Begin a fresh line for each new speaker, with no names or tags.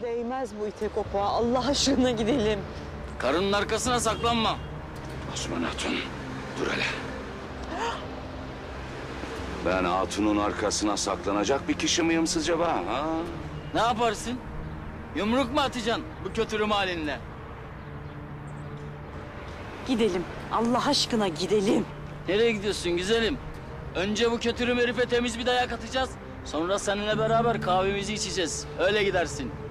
Değmez bu ite kopuğa. Allah aşkına gidelim.
Karının arkasına saklanma.
Osman Hatun, dur hele. Ben Hatun'un arkasına saklanacak bir kişi miyim sizce ben? Ha?
Ne yaparsın? Yumruk mu atacaksın bu kötürüm halinle?
Gidelim. Allah aşkına gidelim.
Nereye gidiyorsun güzelim? Önce bu kötürüm herife temiz bir dayak atacağız. Sonra seninle beraber kahvemizi içeceğiz. Öyle gidersin.